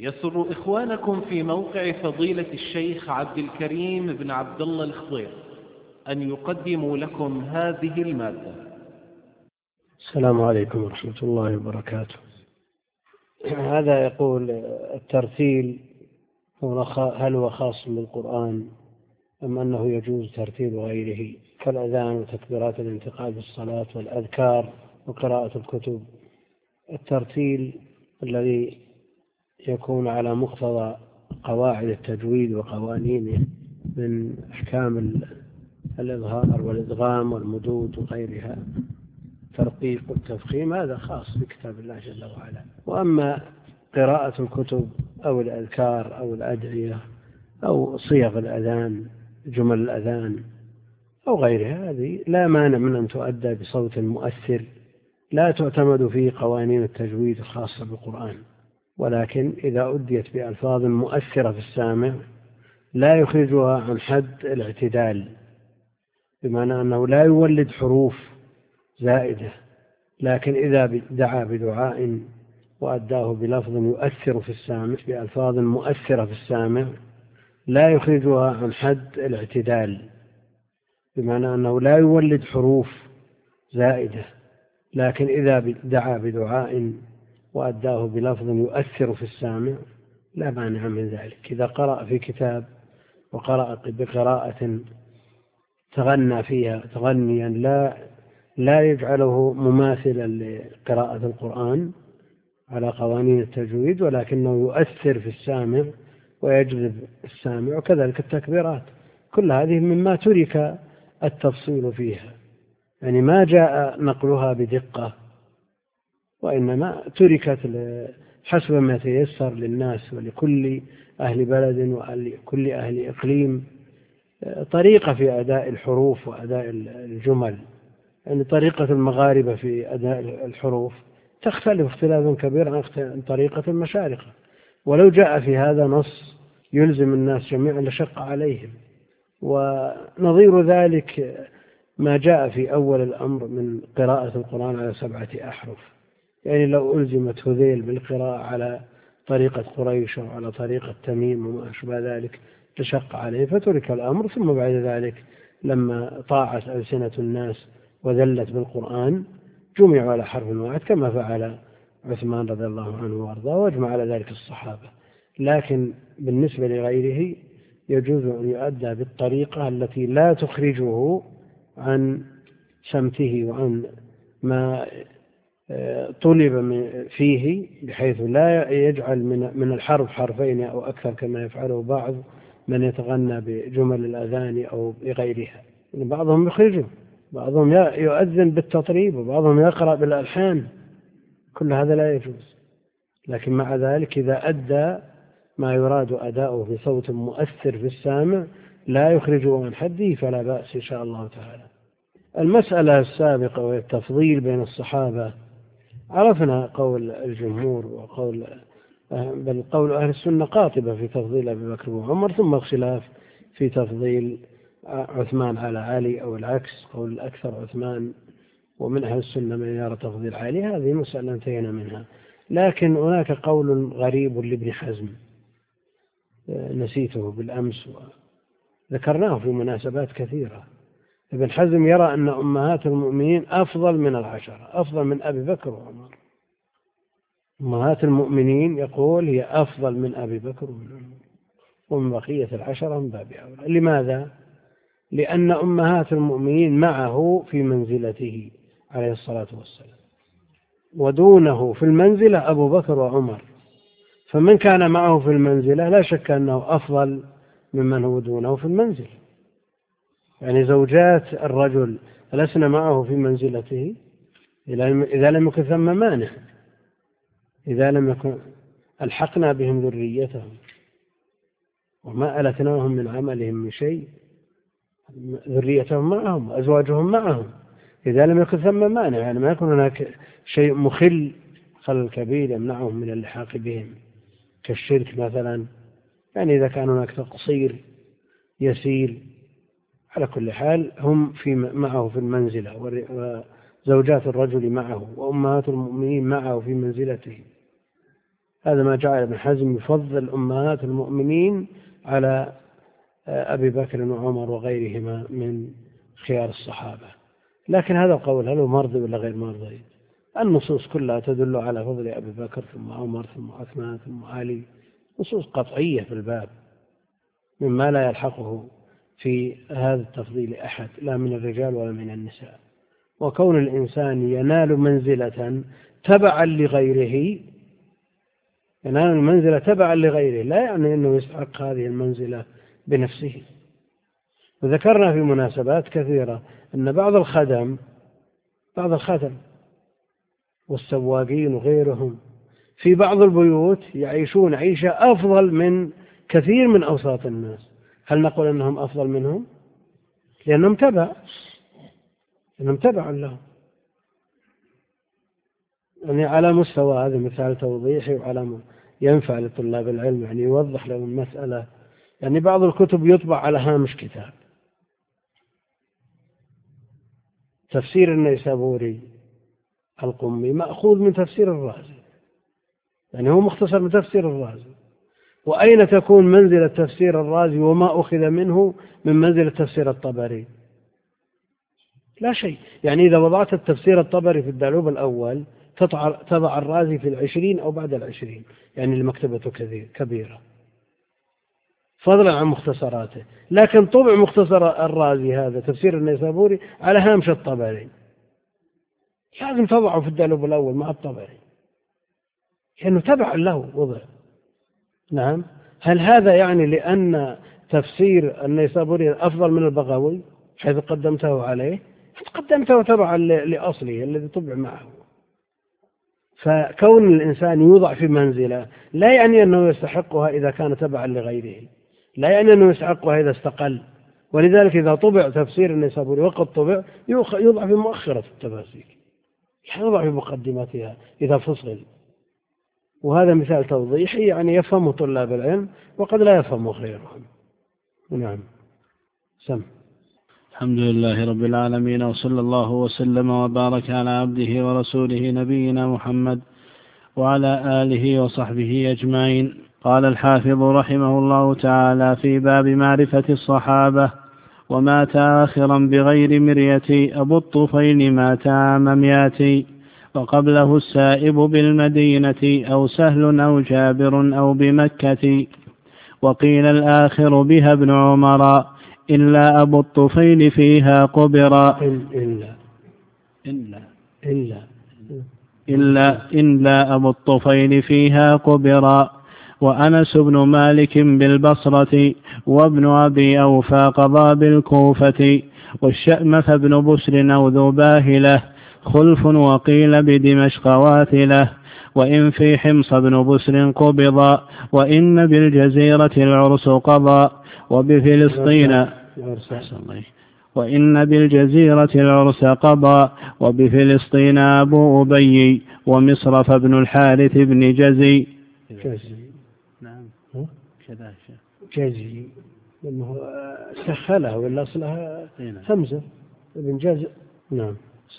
يسر إخوانكم في موقع فضيلة الشيخ عبد الكريم بن عبد الله الخضير أن يقدموا لكم هذه المادة. السلام عليكم ورحمة الله وبركاته. هذا يقول: الترتيل هل هو خاص بالقرآن أم أنه يجوز ترتيل غيره كالأذان وتكبيرات الانتقال بالصلاة والأذكار وقراءة الكتب؟ الترتيل الذي يكون على مقتضى قواعد التجويد وقوانينه من أحكام الإظهار والإدغام والمدود وغيرها، ترقيق والتفخيم، هذا خاص بكتاب الله جل وعلا. وأما قراءة الكتب أو الأذكار أو الأدعية أو صيغ الأذان، جمل الأذان أو غيرها، هذه لا مانع من أن تؤدى بصوت مؤثر لا تعتمد فيه قوانين التجويد الخاصة بالقرآن، ولكن إذا أديت بألفاظ مؤثرة في السامع لا يخرجها عن حد الاعتدال، بمعنى أنه لا يولد حروف زائدة، لكن إذا دعا بدعاء وأداه بلفظ يؤثر في السامع بألفاظ مؤثرة في السامع لا يخرجها عن حد الاعتدال، بمعنى أنه لا يولد حروف زائدة، لكن إذا دعا بدعاء وأداه بلفظ يؤثر في السامع لا مانع من ذلك. إذا قرأ في كتاب وقرأ بقراءة تغنى فيها تغنيا لا يجعله مماثلا لقراءة القرآن على قوانين التجويد، ولكنه يؤثر في السامع ويجذب السامع، وكذلك التكبيرات، كل هذه مما ترك التفصيل فيها، يعني ما جاء نقلها بدقة، وإنما تركت حسب ما تيسر للناس ولكل أهل بلد ولكل أهل إقليم طريقة في أداء الحروف وأداء الجمل. يعني طريقة المغاربة في أداء الحروف تختلف اختلافا كبيرا عن طريقة المشارقة، ولو جاء في هذا نص يلزم الناس جميعا لشق عليهم. ونظير ذلك ما جاء في أول الأمر من قراءة القرآن على 7 أحرف، يعني لو ألزمت هذيل بالقراءة على طريقة قريش أو على طريقة تميم وما أشبه ذلك لشق عليه، فترك الأمر. ثم بعد ذلك لما طاعت ألسنة الناس وذلت بالقرآن جمعوا على حرف واحد، كما فعل عثمان رضي الله عنه وارضاه، واجمع على ذلك الصحابة. لكن بالنسبة لغيره يجوز أن يؤدى بالطريقة التي لا تخرجه عن سمته وعن ما طلب فيه، بحيث لا يجعل من الحرف حرفين أو أكثر كما يفعله بعض من يتغنى بجمل الأذان أو بغيرها. بعضهم يخرجه، بعضهم يؤذن بالتطريب، وبعضهم يقرأ بالألحان، كل هذا لا يجوز. لكن مع ذلك إذا أدى ما يراد أداؤه بصوت مؤثر في السامع لا يخرجه عن حده فلا بأس إن شاء الله تعالى. المسألة السابقة وهي التفضيل بين الصحابة، عرفنا قول الجمهور بل قول أهل السنة قاطبة في تفضيل أبي بكر وعمر، ثم الخلاف في تفضيل عثمان على علي أو العكس، قول الأكثر عثمان، ومن أهل السنة من يرى تفضيل علي. هذه مسألة انتهينا منها. لكن هناك قول غريب لابن حزم نسيته بالأمس وذكرناه في مناسبات كثيرة. ابن حزم يرى أن أمهات المؤمنين أفضل من 10، أفضل من أبي بكر وعمر. أمهات المؤمنين يقول هي أفضل من أبي بكر وعمر، ومن بقية 10 من باب أولى. لماذا؟ لأن أمهات المؤمنين معه في منزلته عليه الصلاة والسلام، ودونه في المنزلة أبو بكر وعمر، فمن كان معه في المنزلة لا شك أنه أفضل ممن هو دونه في المنزل. يعني زوجات الرجل لسنا معه في منزلته إذا لم يكن ثم مانع، إذا لم يكن ألحقنا بهم ذريتهم وما ألتناهم من عملهم من شيء، ذريتهم معهم وأزواجهم معهم، إذا لم يكن ثم مانع، يعني ما يكون هناك شيء مخل كبير يمنعهم من اللحاق بهم كالشرك مثلا. يعني إذا كان هناك تقصير يسير، على كل حال هم معه في المنزلة، وزوجات الرجل معه وأمهات المؤمنين معه في منزلته. هذا ما جعل ابن حزم يفضل أمهات المؤمنين على أبي بكر وعمر وغيرهما من خيار الصحابة. لكن هذا القول هل هو مرضي ولا غير مرضي؟ النصوص كلها تدل على فضل أبي بكر ثم عمر ثم عثمان ثم علي، نصوص قطعية في الباب مما لا يلحقه في هذا التفضيل أحد لا من الرجال ولا من النساء. وكون الإنسان ينال منزلة تبعا لغيره، ينال المنزلة تبعا لغيره لا يعني أنه يستحق هذه المنزلة بنفسه. وذكرنا في مناسبات كثيرة أن بعض الخدم والسواقين وغيرهم في بعض البيوت يعيشون عيشة أفضل من كثير من أوساط الناس. هل نقول أنهم أفضل منهم؟ لأنهم تبع لهم. يعني على مستوى هذا مثال توضيحي وعلى ينفع لطلاب العلم، يعني يوضح لهم المسألة. يعني بعض الكتب يطبع على هامش كتاب. تفسير النيسابوري القمي مأخوذ من تفسير الرازي، يعني هو مختصر من تفسير الرازي. وأين تكون منزلة تفسير الرازي وما أخذ منه من منزلة تفسير الطبري؟ لا شيء. يعني إذا وضعت التفسير الطبري في الدالوب الأول تضع الرازي في 20 أو بعد 20، يعني المكتبة كبيرة فضلا عن مختصراته. لكن طبع مختصر الرازي هذا تفسير النيسابوري على هامش الطبري، لازم تضعه في الدالوب الأول مع الطبري لأنه تبع له وضع. نعم. هل هذا يعني لأن تفسير النيسابوري أفضل من البغوي حيث قدمته عليه؟ قدمته تبعا لأصله الذي طبع معه. فكون الإنسان يوضع في منزلة لا يعني أنه يستحقها إذا كان تبعا لغيره، لا يعني أنه يستحقها إذا استقل. ولذلك إذا طبع تفسير النيسابوري وقد طبع يوضع في مؤخرة التفاسير، يوضع في مقدمتها إذا فصل. وهذا مثال توضيحي يعني يفهم طلاب العلم وقد لا يفهم غيرهم. نعم. سم. الحمد لله رب العالمين، وصلى الله وسلم وبارك على عبده ورسوله نبينا محمد وعلى آله وصحبه أجمعين. قال الحافظ رحمه الله تعالى في باب معرفة الصحابة: ومات آخرا بغير مرية أبو الطفيل مات عام 200، وقبله السائب بالمدينة أو سهل أو جابر أو بمكة. وقيل الآخر بها ابن عمر إلا أبو الطفيل فيها قبرا. إلا أبو الطفيل فيها قبرا. وأنس بن مالك بالبصرة، وابن أبي أوفى قضى بالكوفة، والشأمة بن بسر أو ذو باهلة خلف، وقيل بدمشق واثلة. وإن في حمص بن بسر قبضا، وإن بالجزيرة العرس قضى، وبفلسطين العرس قضى، وبفلسطين أبو أبي، ومصر فابن الحارث بن جزي. نعم جزي لأنه سخلها ولا أصلها همزة ابن جزي. نعم.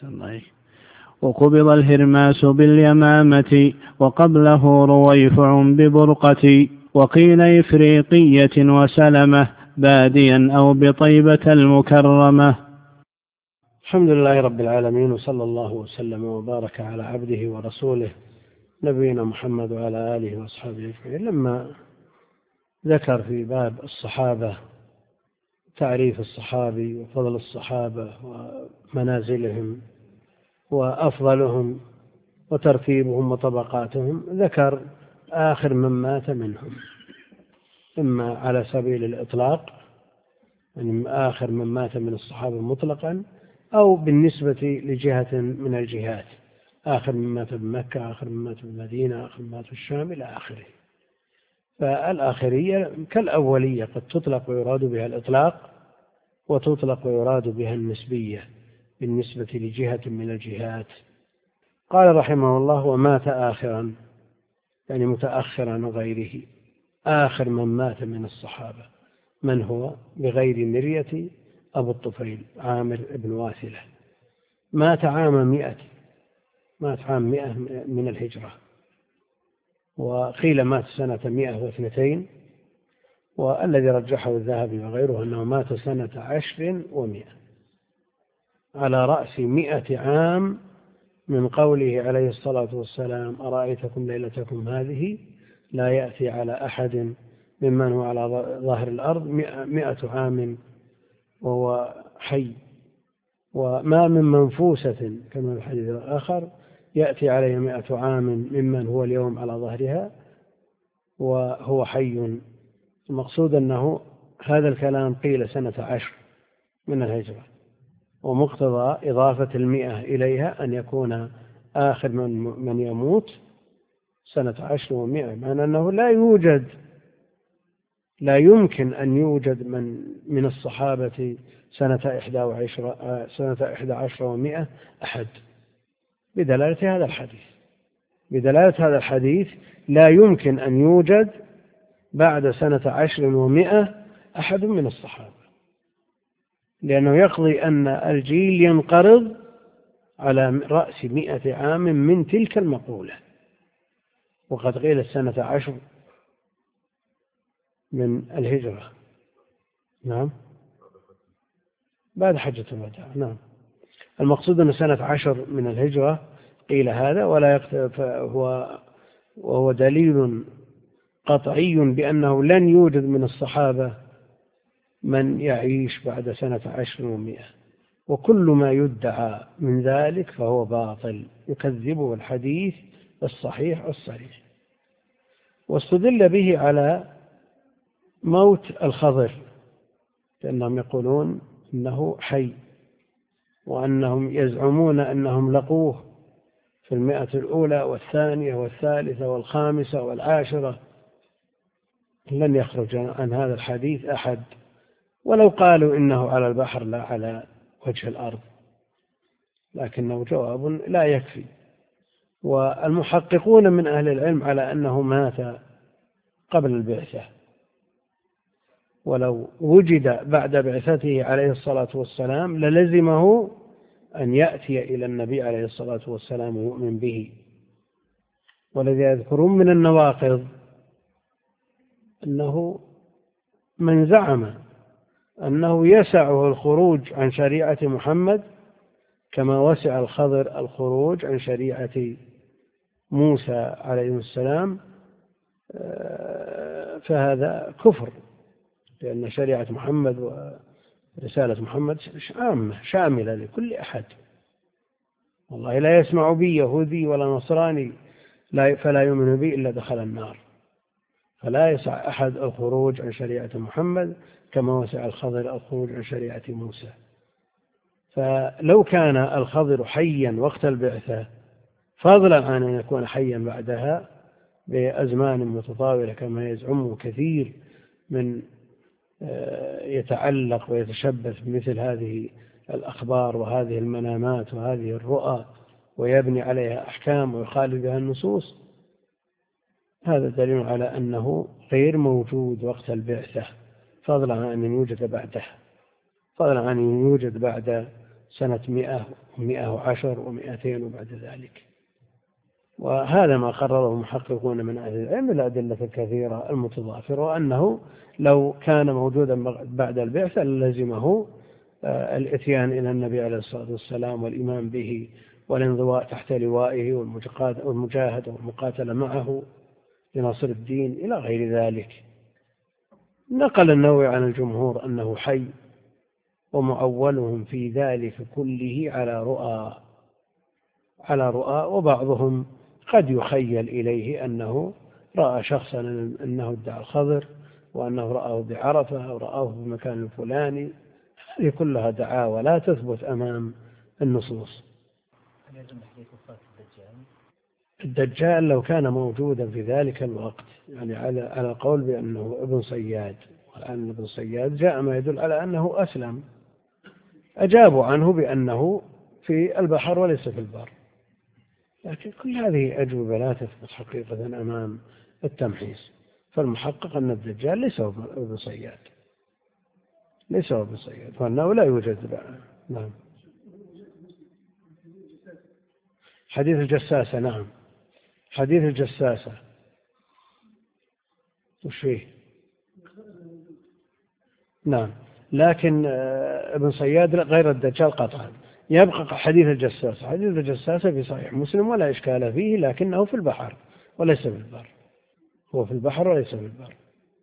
وقبض الهرماس باليمامة، وقبله رويفع ببرقة. وقيل إفريقية وسلمة باديا أو بطيبة المكرمة. الحمد لله رب العالمين، وصلى الله وسلم وبارك على عبده ورسوله نبينا محمد وعلى آله وأصحابه أجمعين. لما ذكر في باب الصحابة تعريف الصحابي وفضل الصحابة ومنازلهم وأفضلهم وترتيبهم وطبقاتهم، ذكر آخر من مات منهم، إما على سبيل الإطلاق يعني آخر من مات من الصحابة مطلقا، أو بالنسبة لجهة من الجهات، آخر من مات بمكة، آخر من مات بالمدينة، آخر من مات في الشام إلى آخره. فالآخرية كالأولية قد تطلق ويراد بها الإطلاق، وتطلق ويراد بها النسبية بالنسبة لجهة من الجهات. قال رحمه الله: ومات آخرا يعني متأخرا غيره. آخر من مات من الصحابة من هو؟ بغير مرية أبو الطفيل عامر بن واثلة، مات عام 100، مات عام 100 من الهجرة. وقيل مات سنة 102، والذي رجحه الذهبي وغيره أنه مات سنة 10 و100 على رأس 100 عام من قوله عليه الصلاة والسلام: أرأيتكم ليلتكم هذه لا يأتي على أحد ممن هو على ظاهر الأرض 100 عام وهو حي، وما من منفوسة كما في الحديث الآخر يأتي عليه 100 عام ممن هو اليوم على ظهرها وهو حي. المقصود أنه هذا الكلام قيل سنة 10 من الهجرة، ومقتضى إضافة 100 إليها أن يكون آخر من يموت سنة 10 و100، معنى أنه لا يمكن أن يوجد من الصحابة سنة 11 و100 أحد، بدلالة هذا الحديث لا يمكن أن يوجد بعد سنة 10 و100 أحد من الصحابة، لأنه يقضي أن الجيل ينقرض على رأس 100 عام من تلك المقولة، وقد قيل سنة 10 من الهجرة. نعم، بعد حجة الوداع. نعم، المقصود أن سنة 10 من الهجرة قيل هذا، وهو دليل قطعي بأنه لن يوجد من الصحابة من يعيش بعد سنة 10 و100، وكل ما يدعى من ذلك فهو باطل يكذبه الحديث الصحيح الصريح. واستدل به على موت الخضر، لأنهم يقولون إنه حي، وأنهم يزعمون أنهم لقوه في 100 الأولى والثانية والثالثة والخامسة والعاشرة. لن يخرج عن هذا الحديث أحد، ولو قالوا إنه على البحر لا على وجه الأرض، لكنه جواب لا يكفي. والمحققون من أهل العلم على أنه مات قبل البعثة، ولو وجد بعد بعثته عليه الصلاة والسلام للزمه أن يأتي إلى النبي عليه الصلاة والسلام ويؤمن به. والذي يذكرون من النواقض أنه من زعم أنه يسعه الخروج عن شريعة محمد كما وسع الخضر الخروج عن شريعة موسى عليه السلام، فهذا كفر، لأن شريعة محمد ورسالة محمد عامة شاملة لكل أحد. والله لا يسمع بي يهودي ولا نصراني فلا يؤمن بي إلا دخل النار. فلا يسع أحد الخروج عن شريعة محمد كما وسع الخضر الخروج عن شريعة موسى. فلو كان الخضر حيا وقت البعثة، فضلا عن أن يكون حيا بعدها بأزمان متطاولة كما يزعم كثير من يتعلق ويتشبث بمثل هذه الأخبار وهذه المنامات وهذه الرؤى ويبني عليها أحكام ويخالف بها النصوص، هذا دليل على أنه غير موجود وقت البعثة، فضلا عن أن يوجد بعده، فضلا عن أن يوجد بعد سنة 100 و110 و200 وبعد ذلك. وهذا ما قرره المحققون من أهل العلم الأدلة الكثيرة المتضافرة، وأنه لو كان موجودا بعد البعثة للزمه الاتيان إلى النبي عليه الصلاة والسلام والإيمان به والانضواء تحت لوائه والمجاهدة والمقاتلة معه لنصر الدين إلى غير ذلك. نقل النووي عن الجمهور أنه حي، ومعولهم في ذلك كله على رؤى، وبعضهم قد يخيل إليه أنه رأى شخصا أنه ادعى الخضر، وأنه رآه بعرفة أو رآه في المكان الفلاني. هذه كلها دعاوى لا تثبت أمام النصوص. الدجال لو كان موجودا في ذلك الوقت، يعني على قول بأنه ابن صياد، وأن ابن صياد جاء ما يدل على أنه أسلم، أجابوا عنه بأنه في البحر وليس في البر، لكن كل هذه أجوبة لا تثبت حقيقة أمام التمحيص. فالمحقق أن الدجال ليس هو ابن صياد، وأنه لا يوجد بقى. نعم. حديث الجساسة، نعم، حديث الجساسة وش فيه؟ نعم، لكن ابن صياد غير الدجال قطعا. يبقى حديث الجساسة. حديث الجساسة في صحيح مسلم ولا إشكال فيه، لكنه في البحر وليس في البر. هو في البحر وليس في البر.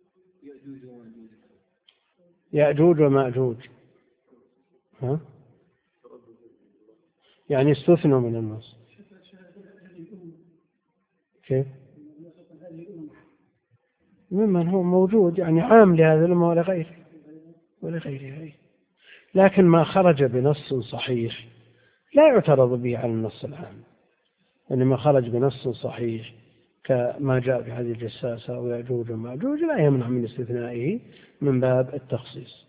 يأجوج ومأجوج ها؟ يعني استثنوا من النص. كيف؟ ممن هو موجود، يعني عام لهذا الأمة ولغيره. لكن ما خرج بنص صحيح لا يعترض به على النص العام. يعني ما خرج بنص صحيح كما جاء في حديث الجساسة ويأجوج ومأجوج لا يمنع من استثنائه من باب التخصيص.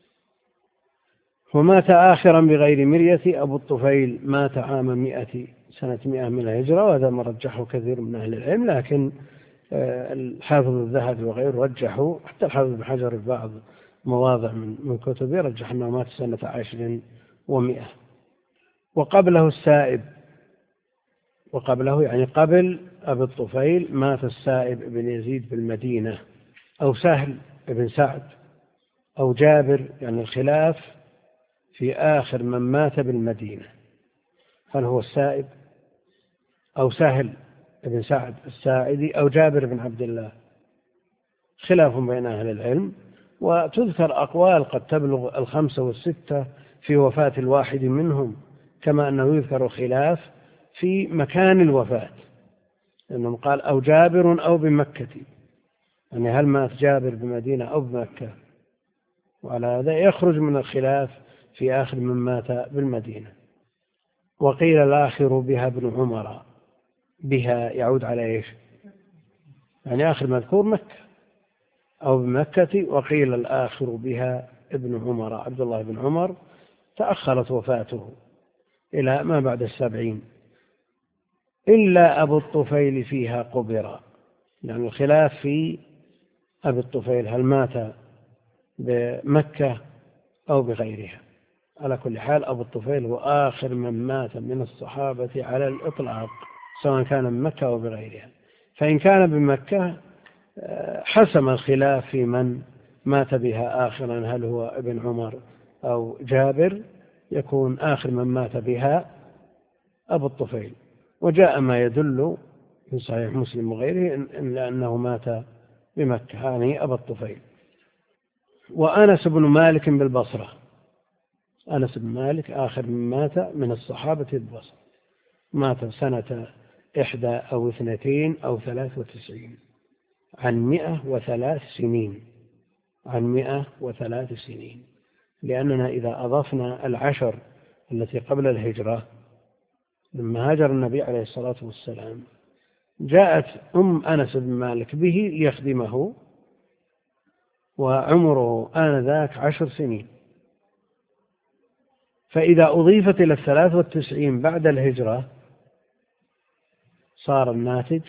ومات آخرا بغير مرية. أبو الطفيل مات عام سنة 100 من الهجرة، وهذا ما رجحه كثير من أهل العلم، لكن الحافظ الذهبي وغيره رجحوا، حتى الحافظ بن حجر في بعض مواضع من كتبه رجح أنه مات سنة 10 و100. وقبله السائب، وقبله يعني قبل أبي الطفيل مات السائب بن يزيد بالمدينة، أو سهل بن سعد، أو جابر، يعني الخلاف في آخر من مات بالمدينة، هل هو السائب أو سهل بن سعد الساعدي أو جابر بن عبد الله، خلاف بين أهل العلم. وتذكر أقوال قد تبلغ 5 و6 في وفاة الواحد منهم، كما أنه يذكر خلاف في مكان الوفاة، لأنه قال أو جابر أو بمكة، يعني هل مات جابر بمدينة أو بمكة، وعلى هذا يخرج من الخلاف في آخر من مات بالمدينة. وقيل الآخر بها ابن عمر، بها يعود على إيش؟ يعني آخر مذكور مكة أو بمكة. وقيل الآخر بها ابن عمر، عبد الله بن عمر، تأخرت وفاته إلى ما بعد 70. إلا أبو الطفيل فيها قبر، يعني الخلاف في أبي الطفيل هل مات بمكة أو بغيرها. على كل حال أبو الطفيل هو آخر من مات من الصحابة على الإطلاق، سواء كان بمكة أو بغيرها. فإن كان بمكة حسم الخلاف في من مات بها آخرا، هل هو ابن عمر أو جابر، يكون آخر من مات بها أبو الطفيل. وجاء ما يدل في صحيح مسلم وغيره إلا أنه مات بمكة، يعني أبو الطفيل. وأنس بن مالك بالبصرة، أنس بن مالك آخر من مات من الصحابة بالبصرة، مات سنة 1 أو 2 أو 93، عن 103 سنين، عن 103 سنين. لأننا إذا أضفنا 10 التي قبل الهجرة، لما هاجر النبي عليه الصلاة والسلام جاءت أنس بن مالك به ليخدمه، وعمره آنذاك 10 سنين. فإذا أضيفت إلى 93 بعد الهجرة صار الناتج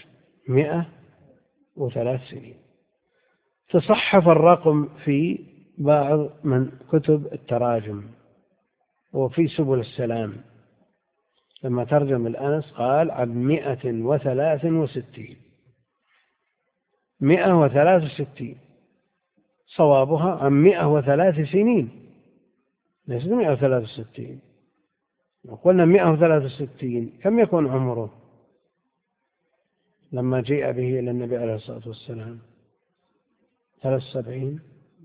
103 سنين. تصحف الرقم في بعض من كتب التراجم وفي سبل السلام، لما ترجم الأنس قال عن 163، 163 صوابها عن 103 سنين، ليس 163. لو قلنا 163 كم يكون عمره لما جاء به إلى النبي عليه الصلاة والسلام؟ 73.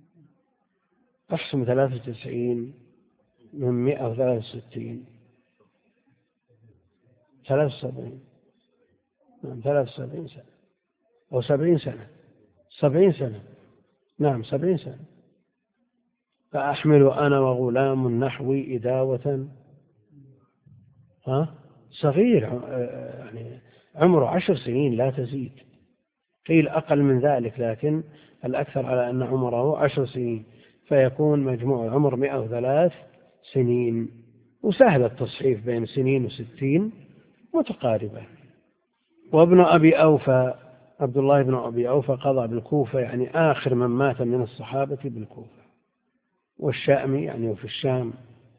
أحسن 93 من 163، 73. 73 سنة أو 70 سنة، 70 سنة، نعم 70 سنة. فأحمل أنا وغلام نحوي إداوة، صغير، يعني عمره 10 سنين لا تزيد، قيل أقل من ذلك، لكن الأكثر على أن عمره 10 سنين، فيكون مجموع العمر 103 سنين. وسهل التصحيف بين سنين و60 متقاربة. وابن أبي أوفى، عبد الله بن أبي أوفى قضى بالكوفة، يعني آخر من مات من الصحابة بالكوفة. والشامي يعني وفي الشام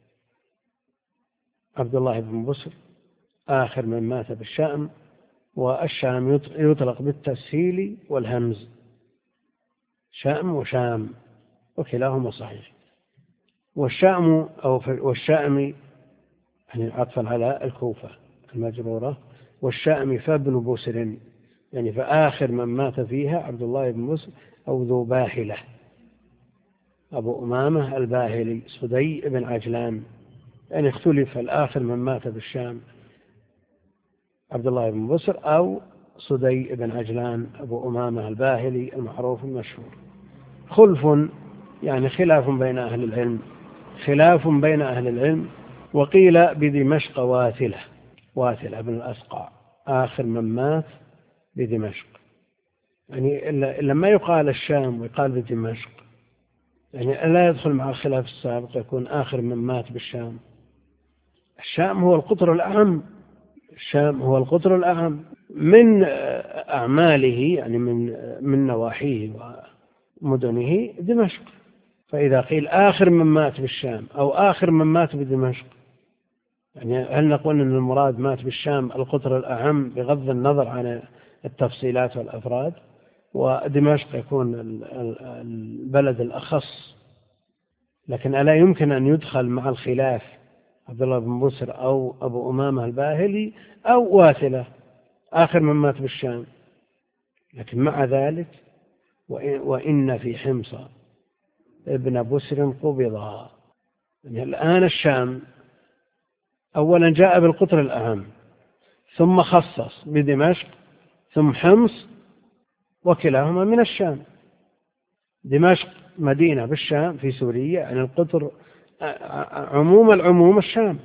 عبد الله بن بصر آخر من مات بالشام. والشام يطلق بالتسهيل والهمز، شأم وشام وكلاهما صحيح. والشأم والشأم يعني عطفا على الكوفة المجرورة، والشأم فابن بسر يعني فآخر من مات فيها عبد الله بن بسر أو ذو باهلة أبو أمامة الباهلي صدي بن عجلان، يعني اختلف الآخر من مات بالشام عبد الله بن بسر أو صدي بن عجلان أبو أمامة الباهلي المعروف المشهور. خلف يعني خلاف بين أهل العلم، خلاف بين أهل العلم. وقيل بدمشق واثلة بن الأسقع آخر من مات بدمشق، يعني لما يقال الشام ويقال بدمشق يعني لا يدخل مع الخلاف السابق، يكون آخر من مات بالشام. الشام هو القطر الأعم، الشام هو القطر الأعم من أعماله، يعني من نواحيه ومدنه دمشق. فإذا قيل آخر من مات بالشام أو آخر من مات بدمشق، يعني هل نقول أن المراد مات بالشام القطر الأعم بغض النظر عن التفصيلات والأفراد، ودمشق يكون البلد الأخص؟ لكن ألا يمكن أن يدخل مع الخلاف عبد الله بن بسر أو أبو أمامة الباهلي أو واثلة آخر من مات بالشام؟ لكن مع ذلك وإن في حمص ابن بسر قبضا. يعني الآن الشام أولا جاء بالقطر الأهم، ثم خصص بدمشق، ثم حمص، وكلاهما من الشام. دمشق مدينة بالشام في سوريا، يعني القطر العموم الشام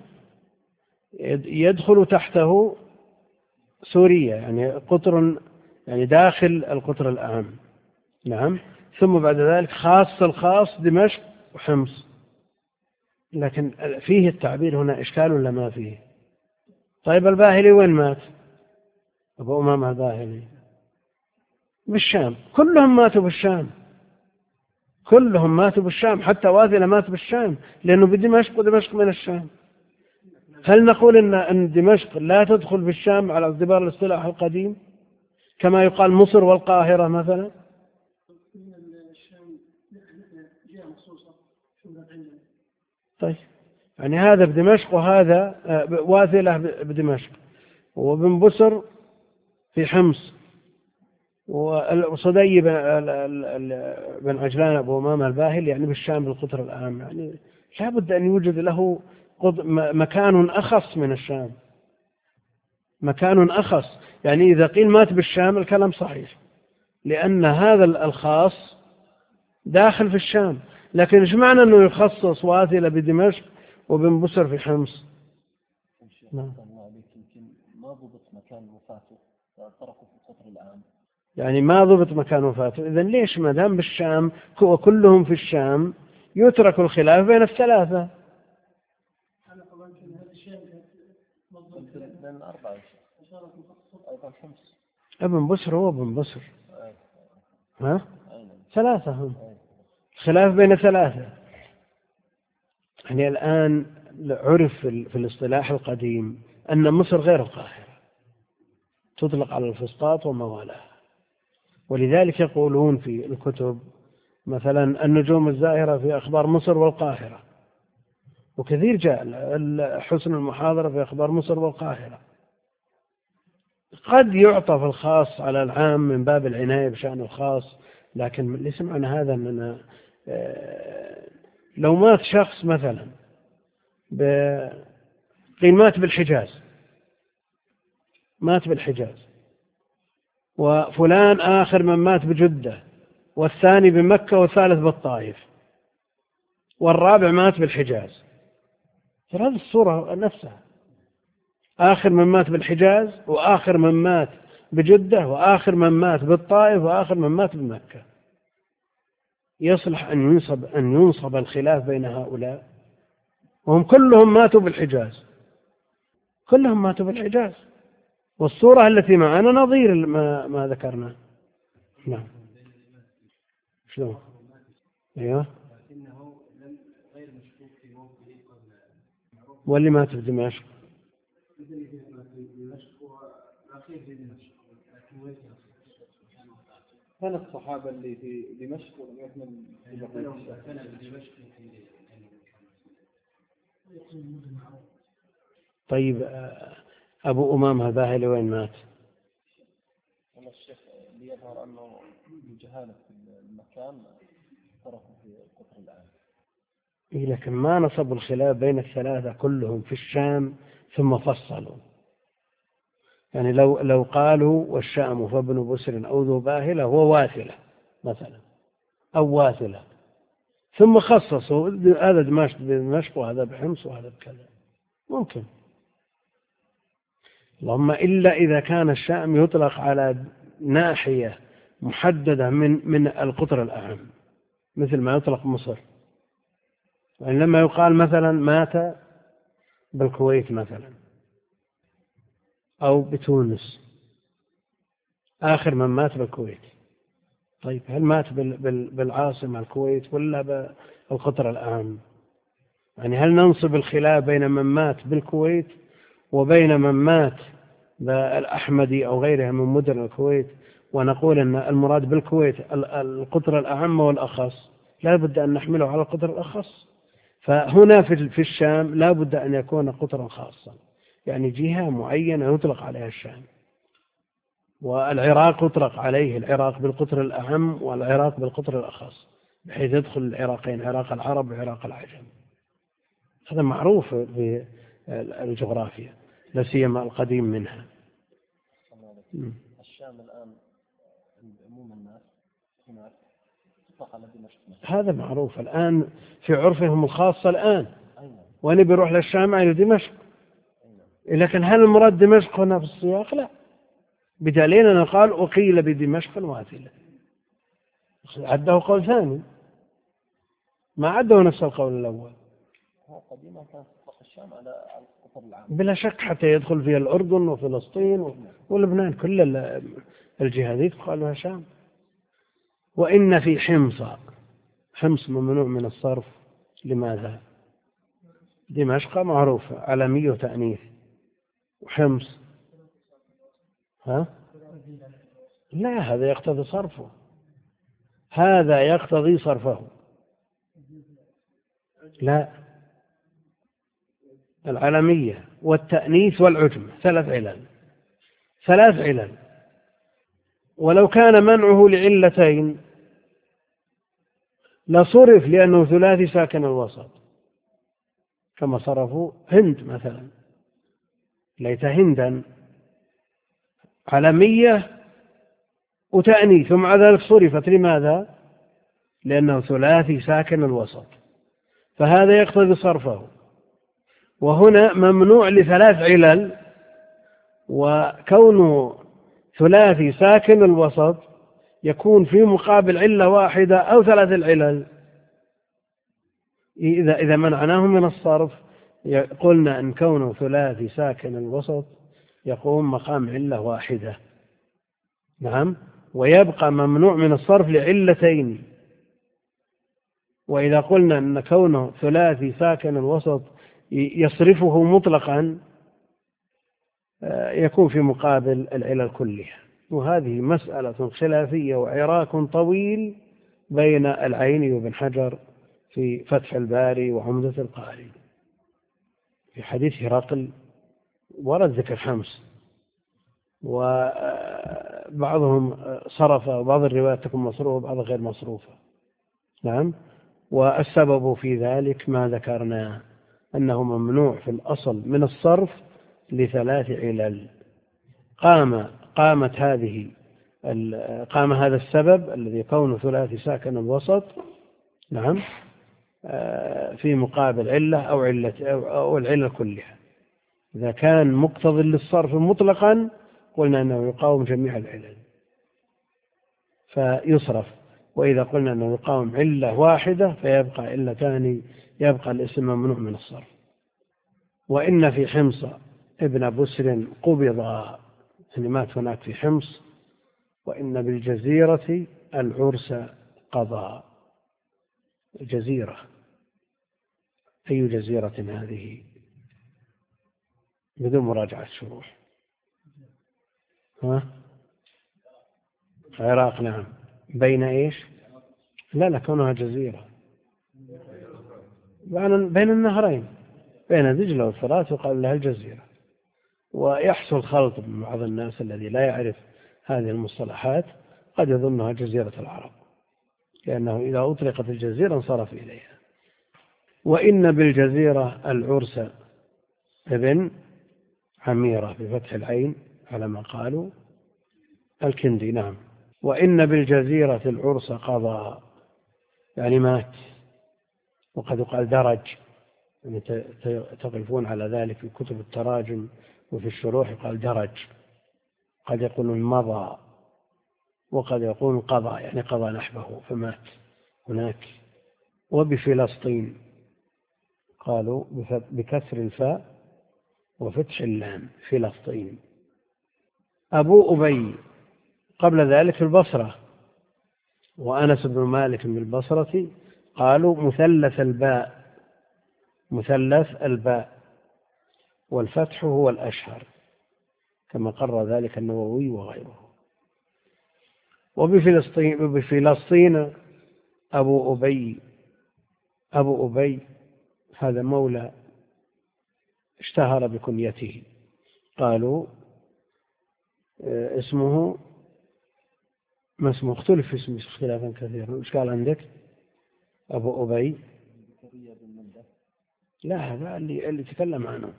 يدخل تحته سوريا، يعني قطر يعني داخل القطر الأهم. نعم. ثم بعد ذلك خاص الخاص دمشق وحمص. لكن فيه التعبير هنا إشكال ولا ما فيه؟ طيب الباهلي وين مات؟ أبو أمامة الباهلي بالشام، كلهم ماتوا بالشام، كلهم ماتوا بالشام، حتى واثلة مات بالشام لأنه بدمشق ودمشق من الشام. هل نقول أن دمشق لا تدخل بالشام على اعتبار الاصطلاح القديم كما يقال مصر والقاهرة مثلا؟ طيب يعني هذا بدمشق وهذا واثلة بدمشق، وابن بسر في حمص، وصدي بن عجلان أبو أمامة الباهلي يعني بالشام بالقطر العام. يعني لابد أن يوجد له مكان أخص من الشام، مكان أخص. يعني إذا قيل مات بالشام الكلام صحيح، لأن هذا الخاص داخل في الشام. لكن إيش معنى أنه يخصص واثلة بدمشق وبن بسر في حمص؟ ما ضبط مكان وفاته، تركه في القطر العام، يعني ما ضبط مكان وفاته. إذن ليش ما دام بالشام وكلهم في الشام يترك الخلاف بين الثلاثة؟ ابن بسر هو ابن بسر، ثلاثة هم، خلاف بين ثلاثة. يعني الآن عرف في الاصطلاح القديم أن مصر غير القاهرة، تطلق على الفسطاط وما والاه. ولذلك يقولون في الكتب مثلا النجوم الزاهرة في أخبار مصر والقاهرة، وكثير جاء حسن المحاضرة في أخبار مصر والقاهرة. قد يعطف الخاص على العام من باب العناية بشأن الخاص، لكن ليس معنى هذا أننا لو مات شخص مثلا مات بالحجاز، مات بالحجاز، وفلان آخر من مات بجدة، والثاني بمكة، والثالث بالطائف، والرابع مات بالحجاز، هذه الصورة نفسها، آخر من مات بالحجاز، وآخر من مات بجدة، وآخر من مات بالطائف، وآخر من مات بمكة. يصلح أن ينصب الخلاف بين هؤلاء وهم كلهم ماتوا بالحجاز، كلهم ماتوا بالحجاز، والصورة التي معنا نظير ما ذكرنا. نعم. شلون؟ ايوه. واللي مات في دمشق كان الصحابة اللي في دمشق ولم يحمل في دمشق. طيب أبو أمامة الباهلي وين مات؟ أنا الشيخ ليظهر أنه الجهالة في المكان تركوا في القطر الآن. لكن ما نصب الخلاف بين الثلاثة كلهم في الشام ثم فصلوا. يعني لو قالوا والشام فابن بسر أو ذو باهلة هو واثلة مثلا أو واثلة، ثم خصصوا هذا دمشق وهذا بحمص وهذا بكذا، ممكن. اللهم إلا إذا كان الشام يطلق على ناحية محددة من القطر الأعم، مثل ما يطلق مصر. يعني لما يقال مثلا مات بالكويت مثلا أو بتونس، آخر من مات بالكويت، طيب هل مات بالعاصمة الكويت ولا بالقطر الأعم؟ يعني هل ننصب الخلاف بين من مات بالكويت وبين من مات بالأحمدي أو غيرها من مدن الكويت ونقول أن المراد بالكويت القطر الأعم والأخص؟ لا بد أن نحمله على القطر الأخص. فهنا في الشام لا بد أن يكون قطرا خاصا، يعني جهة معينة يطلق عليها الشام. والعراق يطلق عليه العراق بالقطر الأعم والعراق بالقطر الأخص، بحيث يدخل العراقين، عراق العرب وعراق العجم. هذا معروف في الجغرافيا، لا سيما القديم منها. الشام الآن عند عموم الناس هناك تطلق على دمشق. هذا معروف الآن في عرفهم الخاص الآن، وأنا بيروح للشام إلى دمشق. لكن هل المراد دمشق هنا في السياق؟ لا، بدليل أن قال أقيل بدمشق واثلة، عده قول ثاني، ما عده نفس القول الأول. قديما كانت تطلق الشام على القطر العام بلا شك، حتى يدخل فيها الأردن وفلسطين ولبنان، كل الجهة ذي تقال لها شام. وإن في حمص ممنوع من الصرف. لماذا؟ دمشق معروفة علمية وتأنيث، وحمص لا، هذا يقتضي صرفه، هذا يقتضي صرفه. لا، العلمية والتأنيث والعجم ثلاث علل. ولو كان منعه لعلتين لصرف لأنه ثلاثي ساكن الوسط، كما صرفوا هند مثلا، ليت هندا علمية وتأنيث، ومع ذلك صرفت. لماذا؟ لأنه ثلاثي ساكن الوسط، فهذا يقتضي صرفه. وهنا ممنوع لثلاث علل، وكونه ثلاثي ساكن الوسط يكون في مقابل علة واحدة أو ثلاث العلل. إذا منعناه من الصرف قلنا أن كونه ثلاثي ساكن الوسط يقوم مقام علة واحدة، نعم، ويبقى ممنوع من الصرف لعلتين. وإذا قلنا أن كونه ثلاثي ساكن الوسط يصرفه مطلقا يكون في مقابل العلل كلها. وهذه مسألة خلافية وعراك طويل بين العيني وابن حجر في فتح الباري وعمدة القاري. في حديث هرقل ورد ذكر حمص، وبعضهم صرفه وبعض الروايات تكون مصروفة وبعض غير مصروفة، نعم. والسبب في ذلك ما ذكرنا، أنه ممنوع في الأصل من الصرف لثلاث علل. قام هذا السبب الذي كونه ثلاثي ساكن الوسط، نعم، في مقابل علة أو العلة كلها. إذا كان مقتضي للصرف مطلقا قلنا أنه يقاوم جميع العلل فيصرف، وإذا قلنا أنه يقاوم علة واحدة فيبقى علتان، يبقى الاسم ممنوع من الصرف. وإن في حمص ابن بسر قبض، يعني مات هناك في حمص. وإن بالجزيرة العرس قضى. الجزيرة أي جزيرة هذه؟ بدون مراجعة الشروح. العراق، نعم. بين إيش؟ لا كونها جزيرة بين النهرين، بين دجلة والفرات يقال لها الجزيرة. ويحصل خلط من بعض الناس الذي لا يعرف هذه المصطلحات قد يظنها جزيرة العرب، لأنه إذا أطلقت الجزيرة انصرف إليها. وإن بالجزيرة العرس ابن عميرة بفتح العين على ما قالوا الكندي. نعم. وإن بالجزيرة العرس قضى، يعني مات. وقد يقال درج، يعني تقفون على ذلك في كتب التراجم وفي الشروح يقال درج. قد يقولون مضى، وقد يقولون قضى، يعني قضى نحبه فمات هناك. وبفلسطين قالوا بكسر الفاء وفتح اللام، فلسطين. أبو أبي قبل ذلك في البصرة، وأنس بن مالك بالبصرة قالوا مثلث الباء، مثلث الباء، والفتح هو الأشهر كما قرر ذلك النووي وغيره. وبفلسطين أبو أبي. أبو أبي هذا مولى اشتهر بكنيته، قالوا اسمه ما اسمه، اختلف في اسمه اختلافا كثيرا. ايش قال عندك؟ أبو أبي؟ لا هذا اللي تكلم عنه.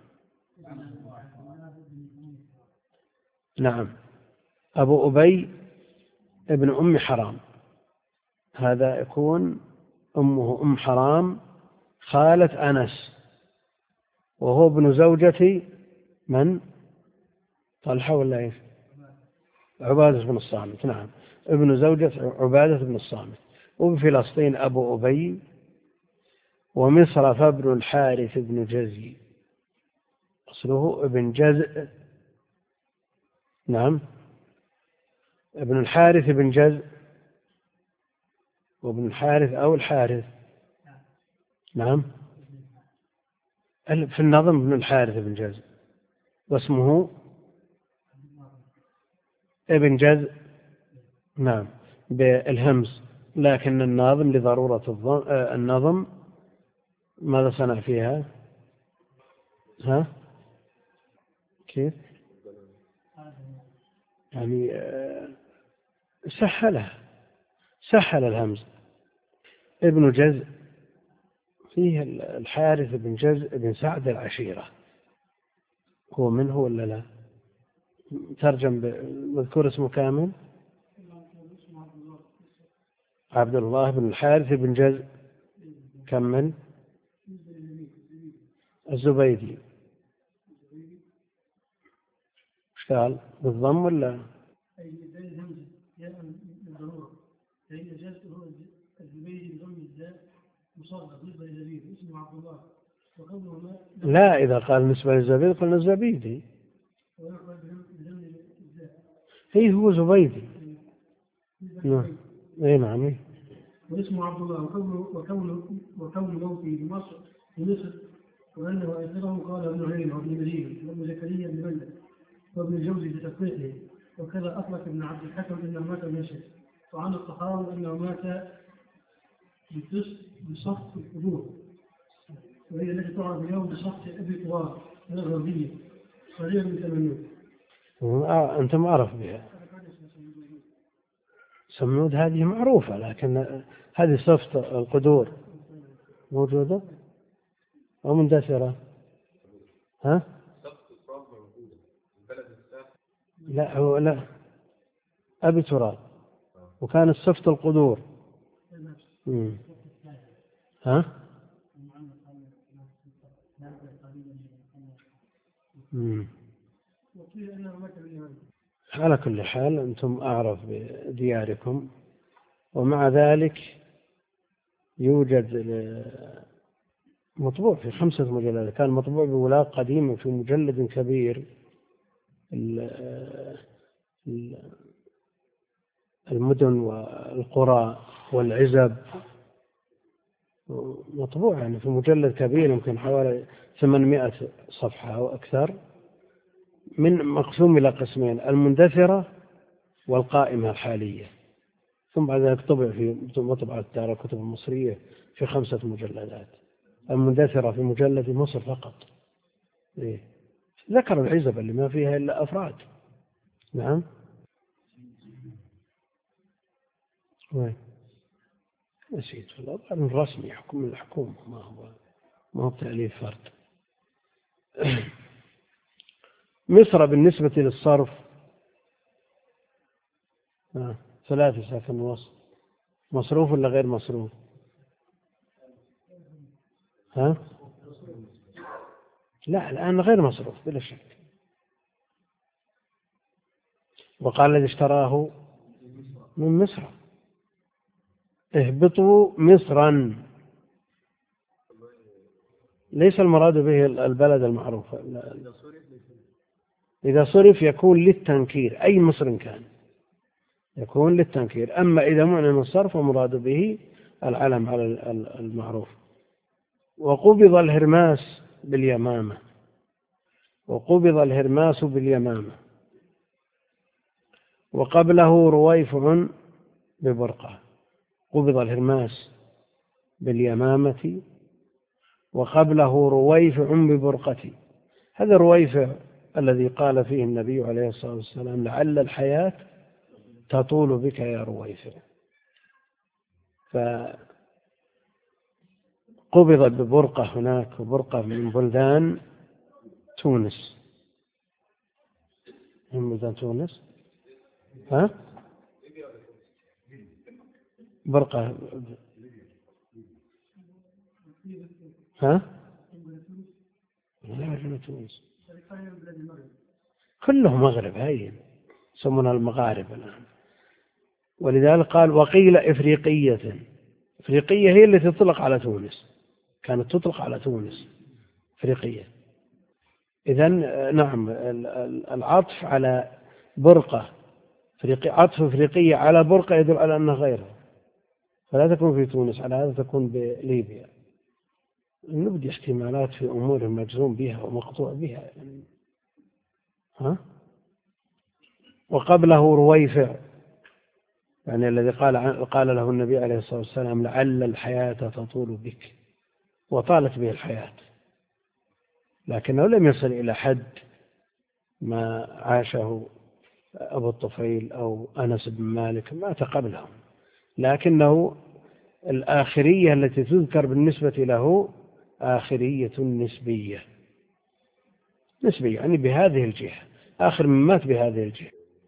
نعم. أبو أبي ابن أم حرام، هذا يكون أمه أم حرام خالة أنس، وهو ابن زوجة من؟ طلحة ولا إيش؟ عبادة بن الصامت. نعم، ابن زوجة عبادة بن الصامت. وبفلسطين أبو أبي. ومصر فابن الحارث بن جزي، أصله ابن جزء. نعم، ابن الحارث بن جزء، وابن الحارث أو الحارث. نعم، في النظم ابن الحارث بن جزء، واسمه ابن جزء. نعم، بالهمز، لكن الناظم لضرورة النظم ماذا صنع فيها؟ ها؟ كيف؟ يعني سهل الهمز. ابن جزء فيه الحارث بن جزء بن سعد العشيرة، هو منه ولا لا؟ ترجم مذكور اسمه كامل؟ عبد الله بن الحارث بن جزء. كمل. الزبيدي. ايش قال؟ بالضم ولا؟ لا، إذا قال نسبة للزبيدي قلنا الزبيدي. هي هو زبيدي. نعم. اي نعم. واسمه عبد الله، وكون موته بمصر وأنه آخره قال ابن عيينة وابن مجيد وابن زكريا بن مندى وابن الجوزي بتفقيقه. وكذا أطلق ابن عبد الحكم أنه مات بمصر. وعن الطحاوي أنه مات بصف القبور، وهي التي تعرف اليوم بصف أبي طوال من الغربية قريبا من ثمانين. أنت أعرف بها. سمود هذه معروفة، لكن هذه صفة القدور موجودة أو مندثرة؟ ها؟ لا أبي تراب، وكانت صفة القدور. ها؟ على كل حال أنتم أعرف بدياركم. ومع ذلك يوجد مطبوع في 5 مجلدات، كان مطبوع بولاق قديم في مجلد كبير، المدن والقرى والعزب، مطبوع يعني في مجلد كبير يمكن حوالي 800 صفحة أو أكثر، من مقسوم إلى قسمين: المندثرة والقائمة الحالية. ثم بعد ذلك طبع في مطبعة دار الكتب المصرية في 5 مجلدات، المندثرة في مجلد مصر فقط. إيه؟ ذكر العزب اللي ما فيها إلا أفراد. نعم. وين نسيت والله، الرسمي حكم الحكومة، ما هو تأليف فرد. مصر بالنسبة للصرف 3 ساكن وسط، مصروف ولا غير مصروف؟ ها؟ لا الآن غير مصروف بلا شك. وقال الذي اشتراه من مصر اهبطوا مصرا، ليس المراد به البلد المعروف. إذا صرف يكون للتنكير، أي مصر كان يكون للتنكير. أما إذا معنى الصرف ومراد به العلم على المعروف. وقبض الهرماس باليمامة، وقبض الهرماس باليمامة، وقبله رويفع ببرقة. قبض الهرماس باليمامة وقبله رويفع ببرقة. هذا رويفع الذي قال فيه النبي عليه الصلاة والسلام لعل الحياة تطول بك يا رويفع. فقبض ببرقة هناك، وبرقة من بلدان تونس، من بلدان تونس. ها؟ برقة. ها؟ لا تونس كلهم مغرب، هاي يسمونها المغارب الآن. ولذلك قال وقيل إفريقية. إفريقية هي التي تطلق على تونس، كانت تطلق على تونس إفريقية. إذن نعم، العطف على برقة عطف إفريقية على برقة يدل على أنها غيرها، فلا تكون في تونس، على هذا تكون بليبيا. نبدي احتمالات في أمور مجزوم بها ومقطوع بها يعني. ها؟ وقبله رويفع، يعني الذي قال له النبي عليه الصلاة والسلام لعل الحياة تطول بك، وطالت به الحياة، لكنه لم يصل إلى حد ما عاشه أبو الطفيل أو أنس بن مالك، مات قبلهم، لكنه الآخرية التي تذكر بالنسبة له آخرية نسبية يعني بهذه الجهة، آخر من مات بهذه الجهة.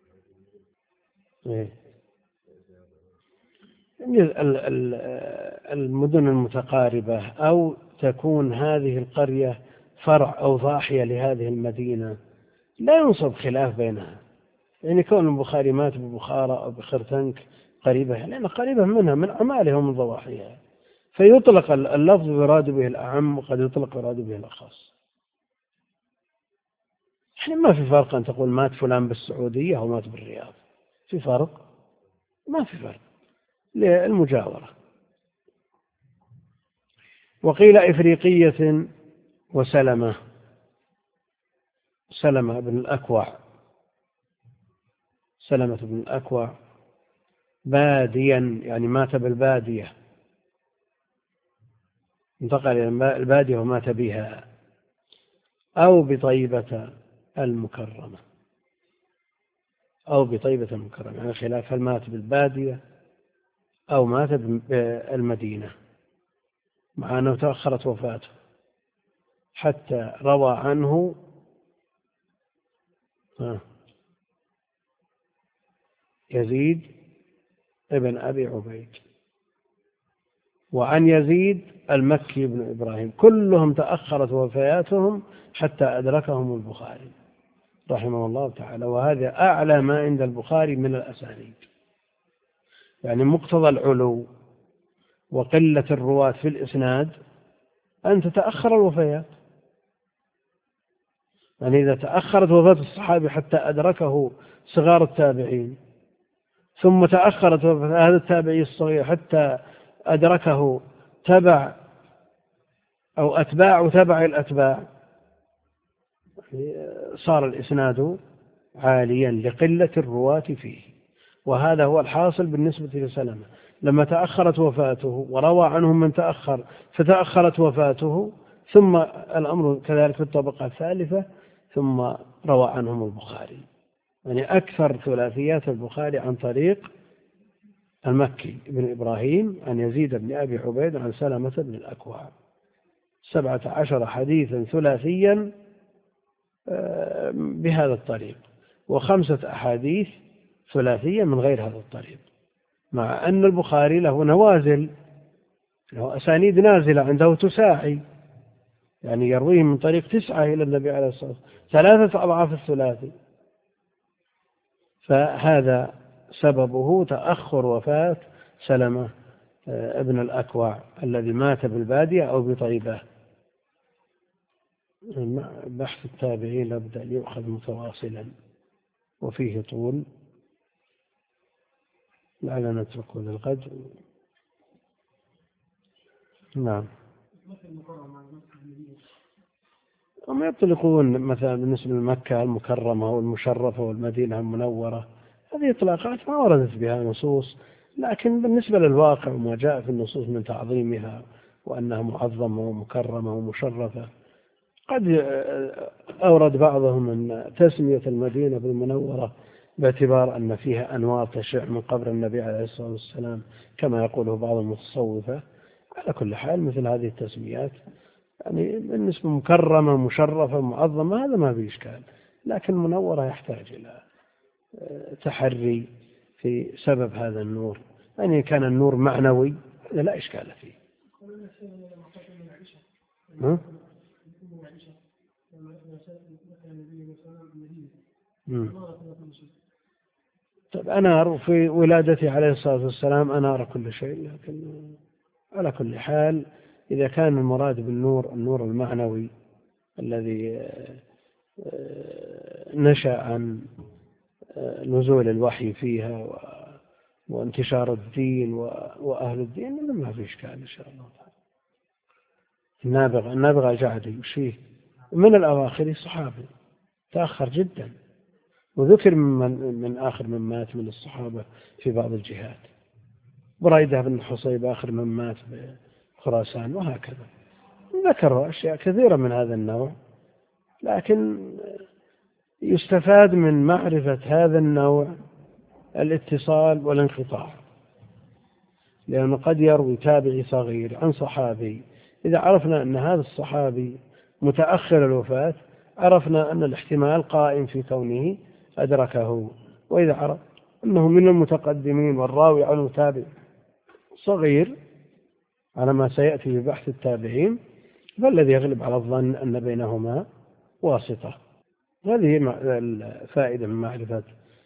المدن المتقاربة، أو تكون هذه القرية فرع أو ضاحية لهذه المدينة، لا ينصب خلاف بينها. يعني كون البخاري مات ببخارى أو بخرتنك قريبة، لأن قريبة منها من أعمالها ومن ضواحيها، فيطلق اللفظ يراد به الأعم، وقد يطلق يراد به الأخص. يعني ما في فرق أن تقول مات فلان بالسعودية أو مات بالرياض، في فرق؟ ما في فرق للمجاورة. وقيل إفريقية وسلمة. سلمة بن الأكوع، سلمة بن الأكوع باديا، يعني مات بالبادية، انتقل إلى البادية ومات بها، أو بطيبة المكرمة، أو بطيبة المكرمة، يعني خلاف هل مات بالبادية أو مات بالمدينة، مع أنه تأخرت وفاته حتى روى عنه يزيد ابن أبي عبيد، وعن يزيد المكي بن إبراهيم، كلهم تأخرت وفياتهم حتى أدركهم البخاري رحمه الله تعالى. وهذا أعلى ما عند البخاري من الأسانيد، يعني مقتضى العلو وقلة الرواة في الإسناد أن تتأخر الوفيات. يعني إذا تأخرت وفاة الصحابي حتى أدركه صغار التابعين، ثم تأخرت وفاة هذا التابعي الصغير حتى أدركه تبع أو أتباع تبع الأتباع، صار الإسناد عاليا لقلة الرواة فيه. وهذا هو الحاصل بالنسبة لسلمة. لما تأخرت وفاته وروى عنهم من تأخر فتأخرت وفاته، ثم الأمر كذلك في الطبقة الثالثة، ثم روى عنهم البخاري. يعني أكثر ثلاثيات البخاري عن طريق المكي بن إبراهيم عن يزيد بن أبي حبيد عن سلمة بن الأكوع، 17 حديثا ثلاثيا بهذا الطريق، و5 أحاديث ثلاثية من غير هذا الطريق، مع أن البخاري له نوازل، له أسانيد نازلة عنده تساعي، يعني يرويه من طريق 9 إلى النبي عليه الصلاة والسلام، 3 أضعاف الثلاثي. فهذا سببه تأخر وفاة سلمة ابن الأكوع الذي مات بالبادية أو بطيبة. بحث التابعين لابد أن يؤخذ متواصلا وفيه طول، لعلنا نتركه للغد. نعم. هم يطلقون مثلا بالنسبة لمكة المكرمة والمشرفة والمدينة المنورة، هذه إطلاقات ما وردت بها نصوص، لكن بالنسبة للواقع وما جاء في النصوص من تعظيمها وأنها معظمة ومكرمة ومشرفة، قد أورد بعضهم أن تسمية المدينة بالمنورة باعتبار أن فيها أنوار تشع من قبر النبي عليه الصلاة والسلام كما يقوله بعض المتصوفة. على كل حال مثل هذه التسميات يعني بالنسبة مكرمة مشرفة معظمة هذا ما فيه إشكال، لكن منورة يحتاج إلى تحري في سبب هذا النور. يعني كان النور معنوي لا إشكال فيه. طيب أنار في ولادته عليه الصلاة والسلام أنار كل شيء، لكن على كل حال إذا كان المراد بالنور النور المعنوي الذي نشأ عن نزول الوحي فيها وانتشار الدين وأهل الدين ما في إشكال إن شاء الله تعالى. النابغة الجعدي وش فيه من الأواخر صحابي تأخر جدا، وذكر من آخر من مات من الصحابة في بعض الجهات، بريدة بن حصيب آخر من مات بخراسان، وهكذا ذكروا أشياء كثيرة من هذا النوع. لكن يستفاد من معرفة هذا النوع الاتصال والانقطاع، لأنه قد يروي تابعي صغير عن صحابي، إذا عرفنا أن هذا الصحابي متأخر الوفاة عرفنا أن الاحتمال قائم في كونه أدركه، وإذا عرف أنه من المتقدمين والراوي عنه تابع صغير على ما سيأتي في بحث التابعين، فالذي يغلب على الظن أن بينهما واسطة. هذه الفائدة من معرفة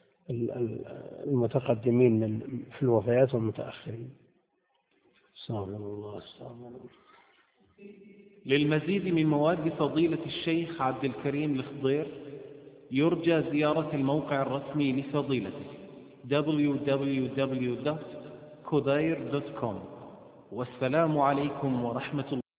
المتقدمين في الوفيات والمتأخرين. استغفر الله استغفر الله. للمزيد من مواد فضيلة الشيخ عبد الكريم الخضير يرجى زيارة الموقع الرسمي لفضيلته www.khudair.com. والسلام عليكم ورحمة الله.